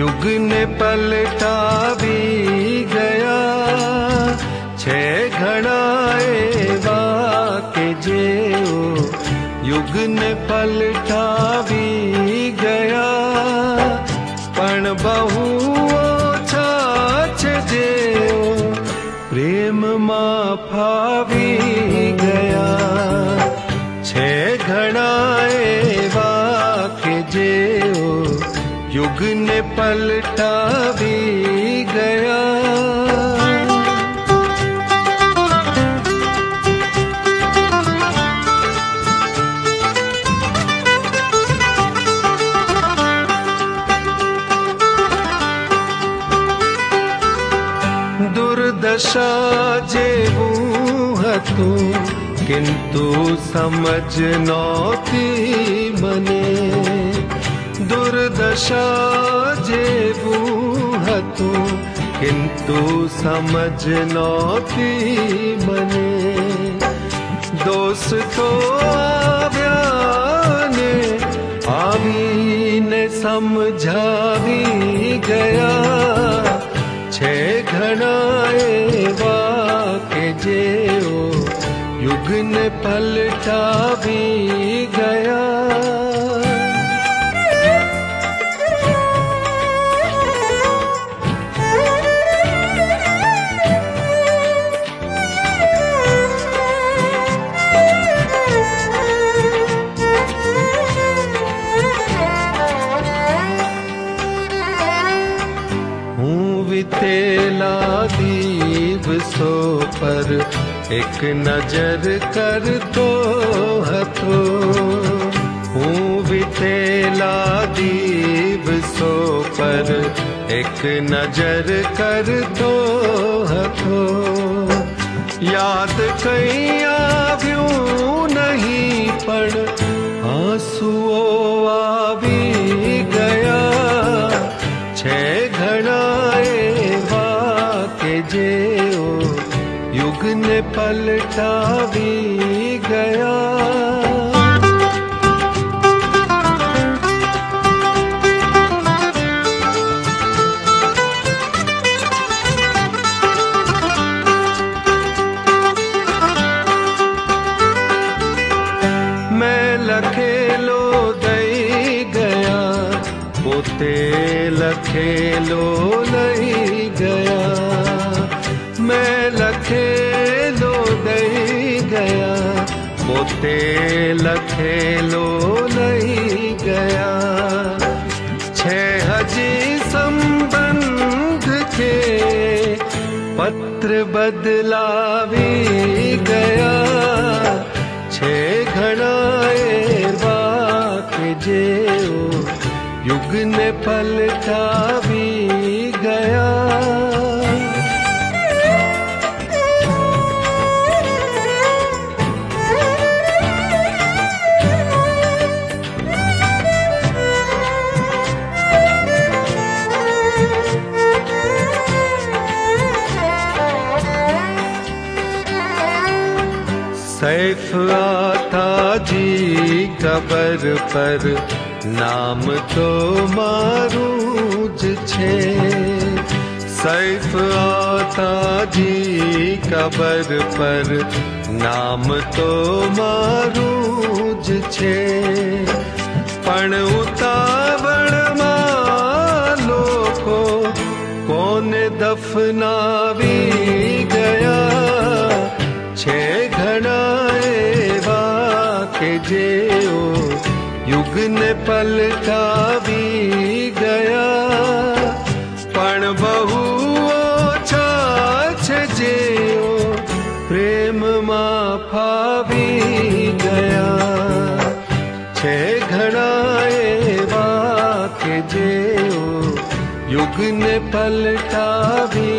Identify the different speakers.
Speaker 1: युग ने पलटा भी गया। छह घड़ाए वाके जेओ युग ने पलटा भी गया। पण बहु छाछ जेओ प्रेम मां फावी गया। छह घड़ाए वाके जेओ युग ने पलटा भी गया। दुर्दशा जेवू हतु किंतु समझ नौती मने। दुर्दशा जेवू हतु किंतु समझ नौती मने। दोस्तो आव्याने आवीने समझावी गया। छह घड़ाए वाके जेओ युग ने पलटा भी गया। तेला दीव सो पर एक नजर कर तो हथो। हूँ भी तेला दीव सो पर एक नजर कर तो हथो। याद कई आव्यू नहीं पण आंसुओ आवी गया। छह घड़ाए वाके जेओ युग ने पलटा भी गया। मैं लखेलो दई गया पोते लखेलो लई गया। मैं लखेलो दई गया पोते लखेलो लई गया। छह हजी संबंध के पत्र बदलावी गया। छह घड़ाए वाके जेओ युग ने पलटा भी गया। सैफ आता जी कबर पर नाम तो मारूज छे। सैफ आता जी कबर पर नाम तो मारूज छे। पण उतावड़ मां लोको कोने दफनावी गया। छह घड़ाए वाके जेओ युग ने पलटा भी गया। पण बहु छाछ जेओ प्रेम मां फावी गया। छह घड़ाए वाके जेओ युग ने पलटा भी